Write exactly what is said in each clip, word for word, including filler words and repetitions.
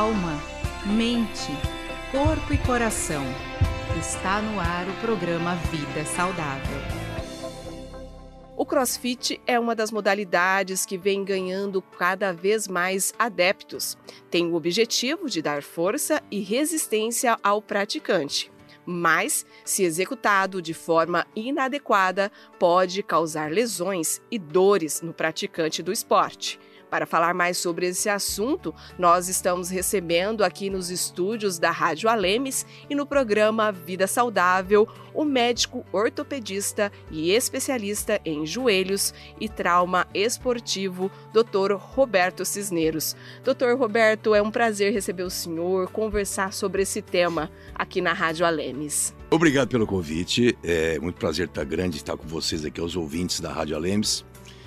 alma, mente, corpo e coração. Está no ar o programa Vida Saudável. O CrossFit é uma das modalidades que vem ganhando cada vez mais adeptos. Tem o objetivo de dar força e resistência ao praticante. Mas, se executado de forma inadequada, pode causar lesões e dores no praticante do esporte. Para falar mais sobre esse assunto, nós estamos recebendo aqui nos estúdios da Rádio Alemes e no programa Vida Saudável o médico ortopedista e especialista em joelhos e trauma esportivo, doutor Roberto Cisneros. doutor Roberto, é um prazer receber o senhor, conversar sobre esse tema aqui na Rádio Alemes. Obrigado pelo convite, é muito prazer estar grande estar com vocês aqui, aos ouvintes da Rádio Alemes.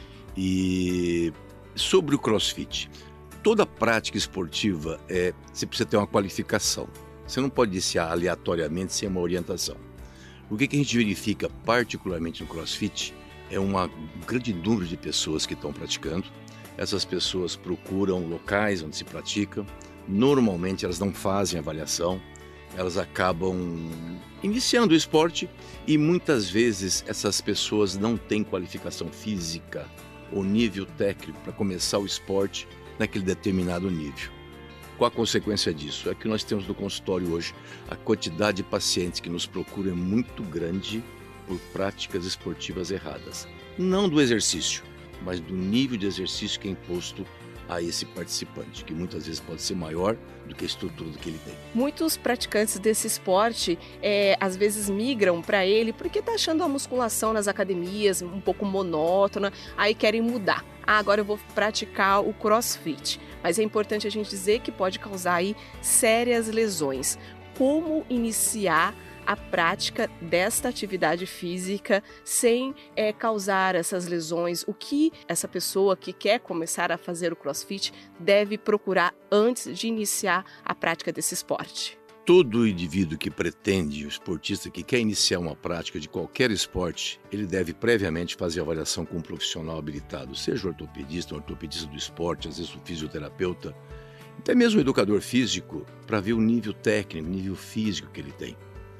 E sobre o CrossFit, toda prática esportiva, é, você precisa ter uma qualificação. Você não pode iniciar aleatoriamente sem uma orientação. O que, que a gente verifica particularmente no CrossFit é uma, um grande número de pessoas que estão praticando. Essas pessoas procuram locais onde se pratica. Normalmente elas não fazem avaliação, elas acabam iniciando o esporte e muitas vezes essas pessoas não têm qualificação física ou nível técnico para começar o esporte naquele determinado nível. Qual a consequência disso? É que nós temos no consultório hoje a quantidade de pacientes que nos procuram é muito grande por práticas esportivas erradas. Não do exercício, mas do nível de exercício que é imposto a esse participante, que muitas vezes pode ser maior do que a estrutura do que ele tem. Muitos praticantes desse esporte, é, às vezes migram para ele porque tá achando a musculação nas academias um pouco monótona, aí querem mudar. Ah, agora eu vou praticar o CrossFit. Mas é importante a gente dizer que pode causar aí sérias lesões. Como iniciar a prática desta atividade física sem é, causar essas lesões? O que essa pessoa que quer começar a fazer o CrossFit deve procurar antes de iniciar a prática desse esporte? Todo indivíduo que pretende, o esportista que quer iniciar uma prática de qualquer esporte, ele deve previamente fazer avaliação com um profissional habilitado, seja o ortopedista, um ortopedista do esporte, às vezes o fisioterapeuta, até mesmo o educador físico, para ver o nível técnico, o nível físico que ele tem.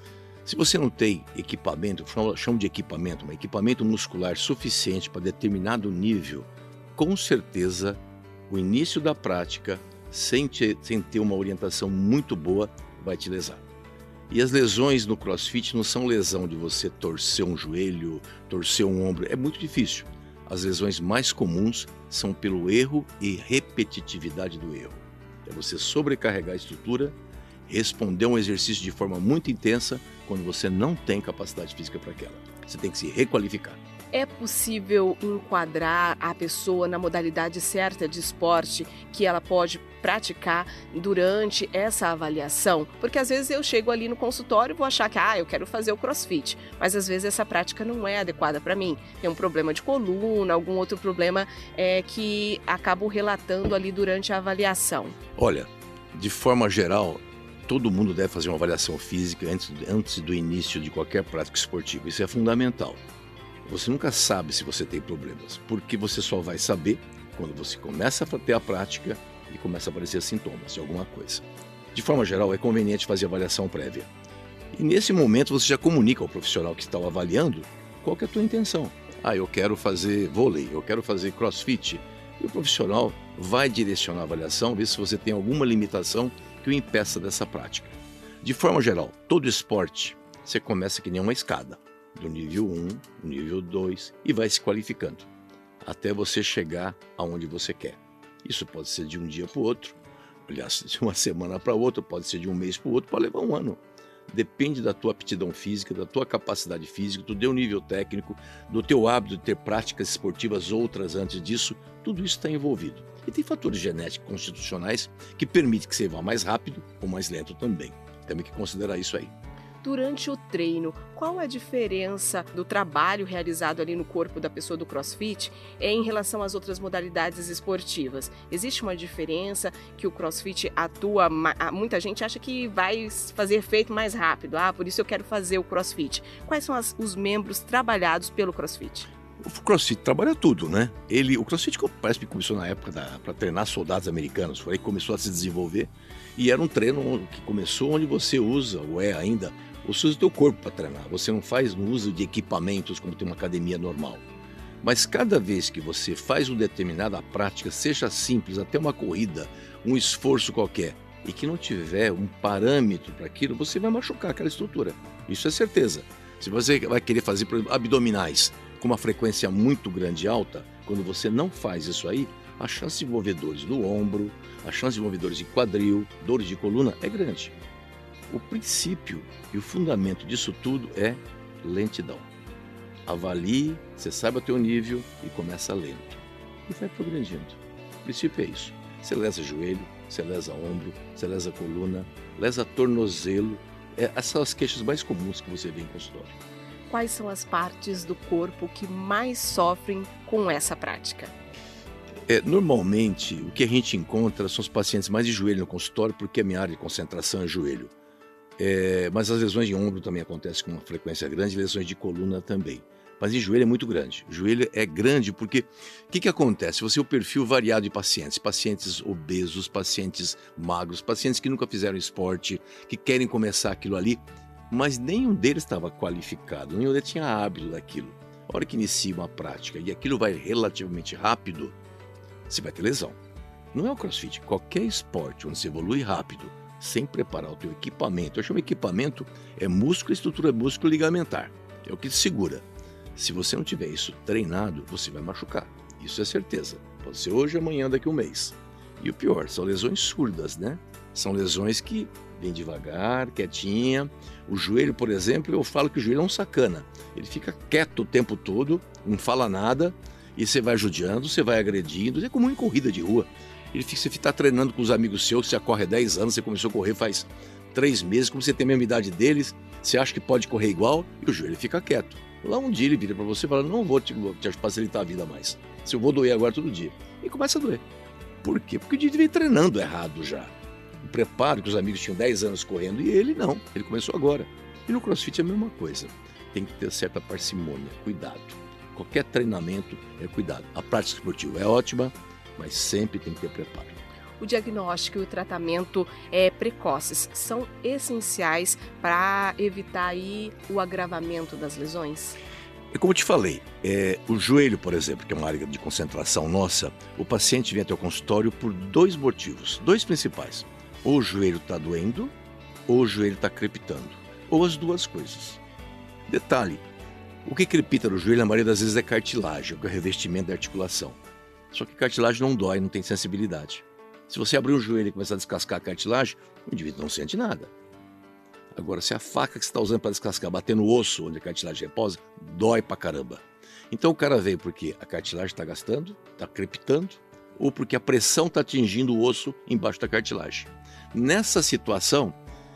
Se você não tem equipamento, chamo de equipamento, um equipamento muscular suficiente para determinado nível, com certeza o início da prática, sem, te, sem ter uma orientação muito boa, vai te lesar. E as lesões no CrossFit não são lesão de você torcer um joelho, torcer um ombro, é muito difícil. As lesões mais comuns são pelo erro e repetitividade do erro. É você sobrecarregar a estrutura, responder um exercício de forma muito intensa quando você não tem capacidade física para aquela. Você tem que se requalificar. É possível enquadrar a pessoa na modalidade certa de esporte que ela pode praticar durante essa avaliação? Porque às vezes eu chego ali no consultório e vou achar que ah, eu quero fazer o CrossFit, mas às vezes essa prática não é adequada para mim. Tem um problema de coluna, algum outro problema é, que acabo relatando ali durante a avaliação. Olha, de forma geral, todo mundo deve fazer uma avaliação física antes, antes do início de qualquer prática esportiva. Isso é fundamental. Você nunca sabe se você tem problemas, porque você só vai saber quando você começa a ter a prática e começa a aparecer sintomas de alguma coisa. De forma geral, é conveniente fazer avaliação prévia. E nesse momento você já comunica ao profissional que está avaliando qual que é a tua intenção. Ah, eu quero fazer vôlei, eu quero fazer CrossFit. E o profissional vai direcionar a avaliação, ver se você tem alguma limitação que o impeça dessa prática. De forma geral, todo esporte, você começa que nem uma escada, do nível um, nível dois, e vai se qualificando, até você chegar aonde você quer. Isso pode ser de um dia para o outro, aliás, de uma semana para outra, pode ser de um mês para o outro, pode levar um ano. Depende da tua aptidão física, da tua capacidade física, do teu nível técnico, do teu hábito de ter práticas esportivas outras antes disso, tudo isso está envolvido. E tem fatores genéticos constitucionais que permitem que você vá mais rápido ou mais lento também. Temos que considerar isso aí. Durante o treino, qual a diferença do trabalho realizado ali no corpo da pessoa do CrossFit em relação às outras modalidades esportivas? Existe uma diferença que o CrossFit atua, muita gente acha que vai fazer efeito mais rápido, ah, por isso eu quero fazer o CrossFit. Quais são as, os membros trabalhados pelo CrossFit? O CrossFit trabalha tudo, né? Ele, o CrossFit parece que começou na época para treinar soldados americanos, foi aí que começou a se desenvolver e era um treino que começou onde você usa, ou é ainda, você usa o teu corpo para treinar, você não faz no uso de equipamentos como tem uma academia normal. Mas cada vez que você faz uma determinada prática, seja simples, até uma corrida, um esforço qualquer, e que não tiver um parâmetro para aquilo, você vai machucar aquela estrutura. Isso é certeza. Se você vai querer fazer, por exemplo, abdominais com uma frequência muito grande e alta, quando você não faz isso aí, a chance de envolver dores do ombro, a chance de envolver dores de quadril, dores de coluna é grande. O princípio e o fundamento disso tudo é lentidão. Avalie, você saiba o teu nível e começa lento. E vai progredindo. O princípio é isso. Você lesa joelho, você lesa ombro, você lesa coluna, lesa tornozelo. É, essas são as queixas mais comuns que você vê em consultório. Quais são as partes do corpo que mais sofrem com essa prática? É, normalmente, o que a gente encontra são os pacientes mais de joelho no consultório, porque a minha área de concentração é joelho. É, mas as lesões de ombro também acontecem com uma frequência grande, lesões de coluna também. Mas em joelho é muito grande. Joelho é grande porque o que, que acontece? Você tem o perfil variado de pacientes, pacientes obesos, pacientes magros, pacientes que nunca fizeram esporte, que querem começar aquilo ali, mas nenhum deles estava qualificado, nenhum deles tinha hábito daquilo. A hora que inicia uma prática e aquilo vai relativamente rápido, você vai ter lesão. Não é o CrossFit, qualquer esporte onde você evolui rápido, sem preparar o teu equipamento. Eu chamo equipamento, é músculo, estrutura músculo ligamentar, é o que te segura. Se você não tiver isso treinado, você vai machucar. Isso é certeza. Pode ser hoje, amanhã, daqui a um mês. E o pior, são lesões surdas, né? São lesões que vêm devagar, quietinha. O joelho, por exemplo, eu falo que o joelho é um sacana. Ele fica quieto o tempo todo, não fala nada, e você vai judiando, você vai agredindo. É comum em corrida de rua. Ele fica, você está treinando com os amigos seus, que você corre há dez anos, você começou a correr faz três meses, como você tem a mesma idade deles, você acha que pode correr igual, e o joelho fica quieto. Lá um dia ele vira para você e fala, não vou te, te facilitar a vida mais. Se eu vou doer agora todo dia. E começa a doer. Por quê? Porque o dia vem treinando errado já. O preparo que os amigos tinham dez anos correndo e ele não. Ele começou agora. E no CrossFit é a mesma coisa. Tem que ter certa parcimônia, cuidado. Qualquer treinamento é cuidado. A prática esportiva é ótima, mas sempre tem que ter preparo. O diagnóstico e o tratamento é, precoces são essenciais para evitar aí o agravamento das lesões? E como eu te falei, é, o joelho, por exemplo, que é uma área de concentração nossa, o paciente vem até o consultório por dois motivos, dois principais. Ou o joelho está doendo, ou o joelho está crepitando, ou as duas coisas. Detalhe, o que crepita no joelho, na maioria das vezes, é cartilagem, que é o revestimento da articulação. Só que cartilagem não dói, não tem sensibilidade. Se você abrir o joelho e começar a descascar a cartilagem, o indivíduo não sente nada. Agora, se a faca que você está usando para descascar bater no osso, onde a cartilagem repousa, dói pra caramba. Então o cara veio porque a cartilagem está gastando, está crepitando, ou porque a pressão está atingindo o osso embaixo da cartilagem. Nessa situação,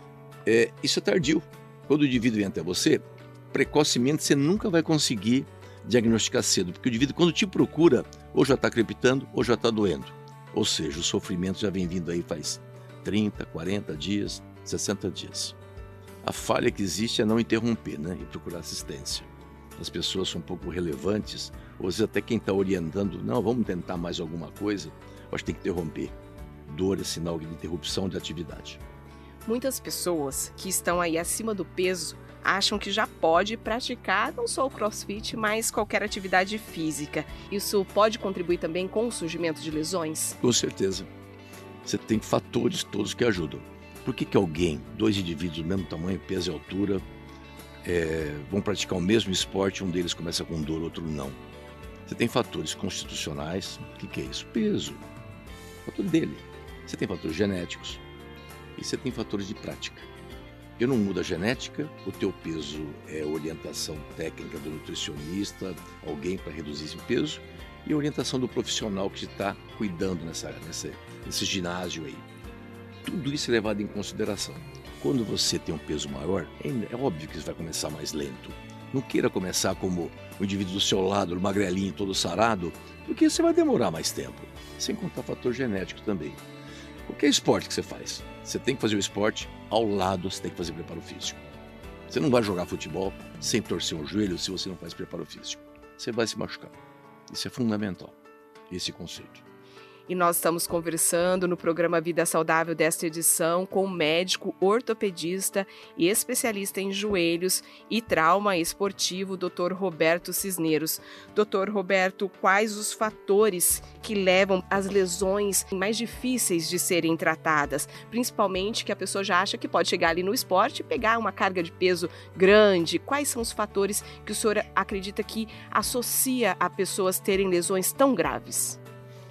é, isso é tardio. Quando o indivíduo vem até você, precocemente você nunca vai conseguir diagnosticar cedo, porque o indivíduo, quando te procura, ou já está crepitando, ou já está doendo. Ou seja, o sofrimento já vem vindo aí faz trinta, quarenta dias, sessenta dias. A falha que existe é não interromper, né, e procurar assistência. As pessoas são um pouco relevantes, ou às vezes até quem está orientando, não, vamos tentar mais alguma coisa, eu acho que tem que interromper. Dor é sinal de interrupção de atividade. Muitas pessoas que estão aí acima do peso acham que já pode praticar não só o CrossFit, mas qualquer atividade física. Isso pode contribuir também com o surgimento de lesões? Com certeza. Você tem fatores todos que ajudam. Por que que alguém, dois indivíduos do mesmo tamanho, peso e altura, é, vão praticar o mesmo esporte, um deles começa com dor, outro não? Você tem fatores constitucionais, o que que é isso? Peso, fator dele. Você tem fatores genéticos e você tem fatores de prática. Eu não mudo a genética, o teu peso é orientação técnica do nutricionista, alguém para reduzir esse peso, e a orientação do profissional que está cuidando nessa, nessa, nesse ginásio aí. Tudo isso é levado em consideração. Quando você tem um peso maior, é, é óbvio que você vai começar mais lento. Não queira começar como o indivíduo do seu lado, o magrelinho, todo sarado, porque você vai demorar mais tempo, sem contar fator genético também. Qualquer esporte que você faz, você tem que fazer o esporte, ao lado você tem que fazer preparo físico. Você não vai jogar futebol sem torcer o joelho se você não faz preparo físico. você vai se machucar. Isso é fundamental, esse conceito. E nós estamos conversando no programa Vida Saudável desta edição com o médico ortopedista e especialista em joelhos e trauma esportivo, doutor Roberto Cisneros. doutor Roberto, quais os fatores que levam às lesões mais difíceis de serem tratadas? Principalmente que a pessoa já acha que pode chegar ali no esporte e pegar uma carga de peso grande. Quais são os fatores que o senhor acredita que associa a pessoas terem lesões tão graves?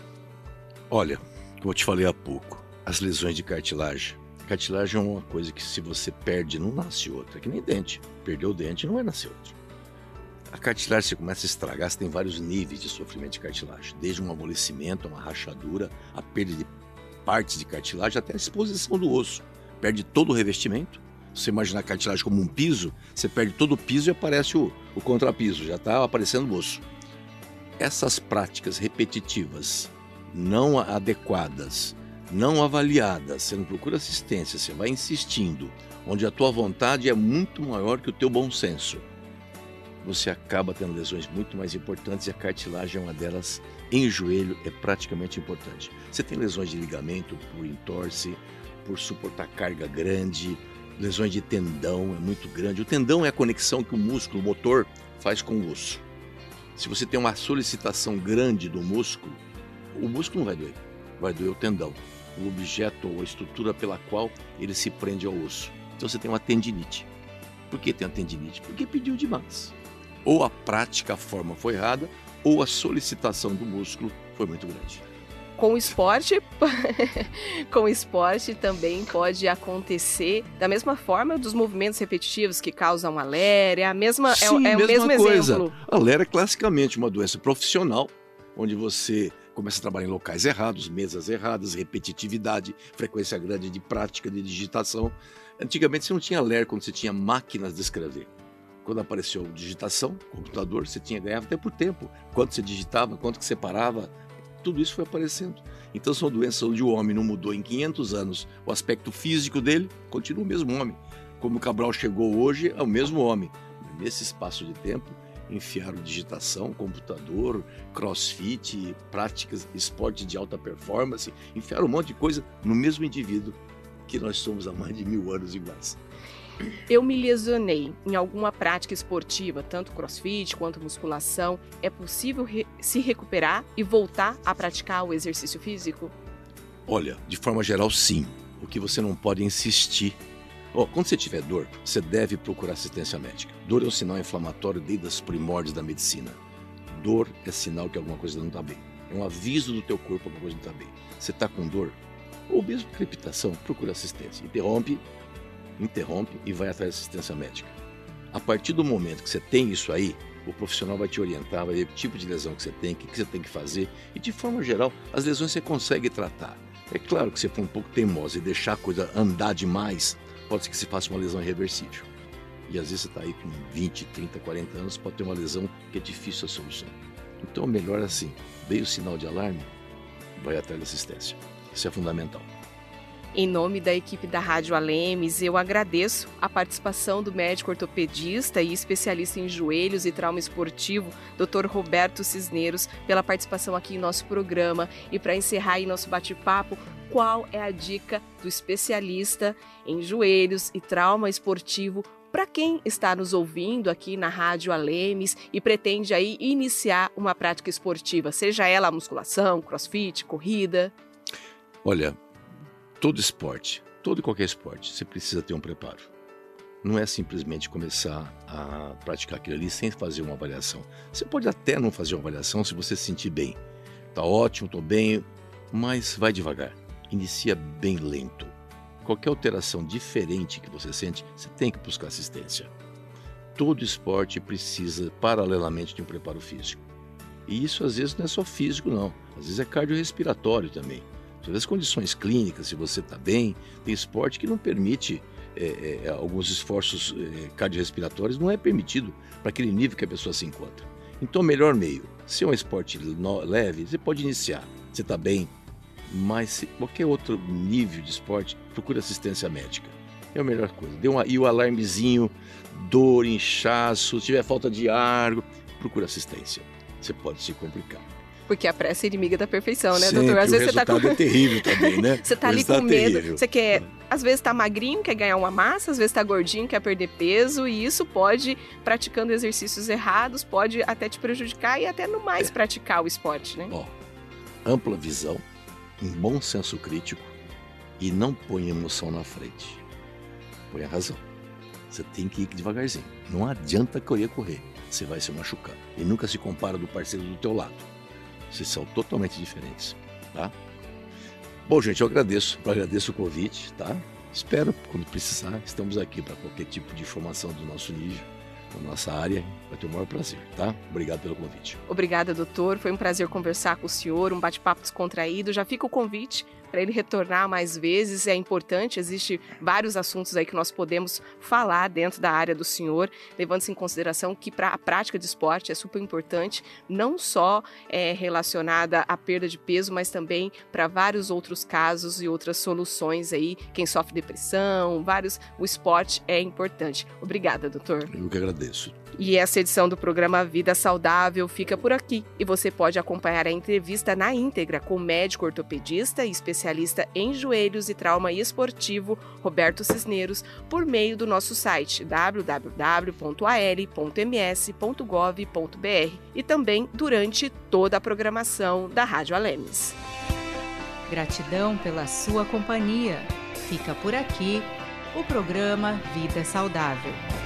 Olha, como eu te falei há pouco, as lesões de cartilagem. Cartilagem é uma coisa que se você perde, não nasce outra. É que nem dente. Perdeu o dente, não vai nascer outro. A cartilagem, você começa a estragar, você tem vários níveis de sofrimento de cartilagem. Desde um amolecimento, uma rachadura, a perda de partes de cartilagem, até a exposição do osso. Perde todo o revestimento. Se você imaginar a cartilagem como um piso, você perde todo o piso e aparece o, o contrapiso. Já está aparecendo o osso. Essas práticas repetitivas, não adequadas, não avaliadas, você não procura assistência, você vai insistindo, onde a tua vontade é muito maior que o teu bom senso, você acaba tendo lesões muito mais importantes e a cartilagem é uma delas. Em joelho é praticamente importante. Você tem lesões de ligamento por entorse, por suportar carga grande, lesões de tendão é muito grande. O tendão é a conexão que o músculo, o motor, faz com o osso. Se você tem uma solicitação grande do músculo, o músculo não vai doer, vai doer o tendão, o objeto ou a estrutura pela qual ele se prende ao osso. Então você tem uma tendinite. Por que tem uma tendinite? Porque pediu demais. Ou a prática, a forma foi errada, ou a solicitação do músculo foi muito grande. Com o esporte, com o esporte também pode acontecer da mesma forma dos movimentos repetitivos que causam alergia, é a mesma, Sim, é, é o mesmo coisa. exemplo. A alergia é classicamente uma doença profissional, onde você começa a trabalhar em locais errados, mesas erradas, repetitividade, frequência grande de prática, de digitação. Antigamente você não tinha alergia quando você tinha máquinas de escrever. Quando apareceu digitação, computador, você tinha ganhado até por tempo. Quanto você digitava, quanto que você parava, tudo isso foi aparecendo. Então são doenças onde o homem não mudou em quinhentos anos. O aspecto físico dele continua o mesmo homem. Como o Cabral chegou hoje, é o mesmo homem. Nesse espaço de tempo, enfiaram digitação, computador, crossfit, práticas, esporte de alta performance, enfiaram um monte de coisa no mesmo indivíduo que nós somos há mais de mil anos iguais. Eu me lesionei em alguma prática esportiva, tanto crossfit quanto musculação. É possível re- se recuperar e voltar a praticar o exercício físico? Olha, de forma geral, sim. O que você não pode é insistir. Oh, quando você tiver dor, você deve procurar assistência médica. Dor é um sinal inflamatório desde os primórdios da medicina. Dor é sinal que alguma coisa não está bem. É um aviso do teu corpo que alguma coisa não está bem. Você está com dor, ou mesmo crepitação, procura assistência. Interrompe, interrompe e vai atrás de assistência médica. A partir do momento que você tem isso aí, o profissional vai te orientar, vai ver o tipo de lesão que você tem, o que você tem que fazer. E de forma geral, as lesões você consegue tratar. É claro que se for um pouco teimoso e deixar a coisa andar demais, pode ser que você faça uma lesão irreversível. E às vezes você está aí com vinte, trinta, quarenta anos, pode ter uma lesão que é difícil a solução. Então, melhor assim, veio o sinal de alarme, vai atrás da assistência. Isso é fundamental. Em nome da equipe da Rádio Alemes, eu agradeço a participação do médico ortopedista e especialista em joelhos e trauma esportivo, doutor Roberto Cisneros, pela participação aqui em nosso programa. E para encerrar aí nosso bate-papo, qual é a dica do especialista em joelhos e trauma esportivo para quem está nos ouvindo aqui na Rádio Alemes e pretende aí iniciar uma prática esportiva, seja ela musculação, crossfit, corrida? Olha, todo esporte, todo e qualquer esporte, você precisa ter um preparo. Não é simplesmente começar a praticar aquilo ali sem fazer uma avaliação. Você pode até não fazer uma avaliação se você se sentir bem. Tá ótimo, tô bem, mas vai devagar. Inicia bem lento. Qualquer alteração diferente que você sente, você tem que buscar assistência. Todo esporte precisa, paralelamente, de um preparo físico. E isso, às vezes, não é só físico, não. Às vezes é cardiorrespiratório também. Às vezes, condições clínicas, se você está bem, tem esporte que não permite é, é, alguns esforços é, cardiorrespiratórios, não é permitido para aquele nível que a pessoa se encontra. Então, o melhor meio, se é um esporte no, leve, você pode iniciar, você está bem, mas se qualquer outro nível de esporte, procure assistência médica. É a melhor coisa. Dê uma, e o alarmezinho, dor, inchaço, se tiver falta de ar, procura assistência. Você pode se complicar. Porque a pressa é inimiga da perfeição, né, Sempre, doutor? Às o vezes você tá com... é terrível também, né? Você tá ali com medo, terrível. Você quer, às vezes tá magrinho, quer ganhar uma massa, às vezes tá gordinho, quer perder peso, e isso pode, praticando exercícios errados, pode até te prejudicar e até no mais é. praticar o esporte, né? Ó, ampla visão, um bom senso crítico e não põe emoção na frente. Põe a razão. Você tem que ir devagarzinho. Não adianta correr, correr. Você vai se machucar. E nunca se compara do parceiro do teu lado. Vocês são totalmente diferentes, tá? Bom, gente, eu agradeço, eu agradeço o convite, tá? Espero, quando precisar, estamos aqui para qualquer tipo de informação do nosso nível, da nossa área, vai ter o maior prazer, tá? Obrigado pelo convite. Obrigada, doutor, foi um prazer conversar com o senhor, um bate-papo descontraído, já fica o convite para ele retornar mais vezes, é importante, existe vários assuntos aí que nós podemos falar dentro da área do senhor, levando-se em consideração que para a prática de esporte é super importante, não só é, relacionada à perda de peso, mas também para vários outros casos e outras soluções aí, quem sofre depressão, vários, o esporte é importante. Obrigada, doutor. Eu que agradeço. E essa edição do programa Vida Saudável fica por aqui e você pode acompanhar a entrevista na íntegra com o médico ortopedista e especialista em joelhos e trauma esportivo Roberto Cisneros por meio do nosso site w w w ponto a l ponto m s ponto gov ponto b r e também durante toda a programação da Rádio Alemes. Gratidão pela sua companhia. Fica por aqui o programa Vida Saudável.